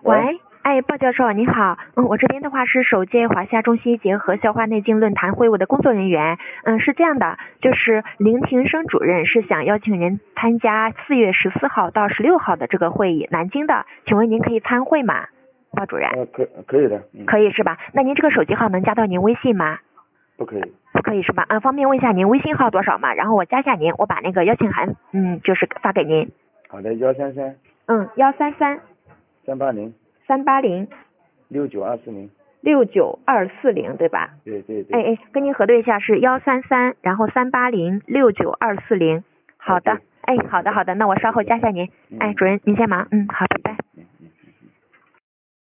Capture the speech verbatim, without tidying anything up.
喂，哎，鲍教授你好，嗯，我这边的话是首届华夏中西结合消化内经论坛会务的工作人员，嗯，是这样的，就是林庭生主任是想邀请您参加四月十四号到十六号的这个会议，南京的，请问您可以参会吗？鲍主任？ 呃，可可以的，嗯， 可以是吧？那您这个手机号能加到您微信吗？ 不可以。 不可以是吧？嗯，方便问一下您微信号多少吗？然后我加下您，我把那个邀请函，嗯，就是发给您。 好的，幺三三嗯，幺三三三八零三八零六九二四零。 六九二四零对吧？ 对对对。 哎哎，跟您核对一下是幺三三，然后三八零六九二四零。好的，哎，好的好的，那我稍后加下您。哎，主任您先忙，嗯，好，拜拜。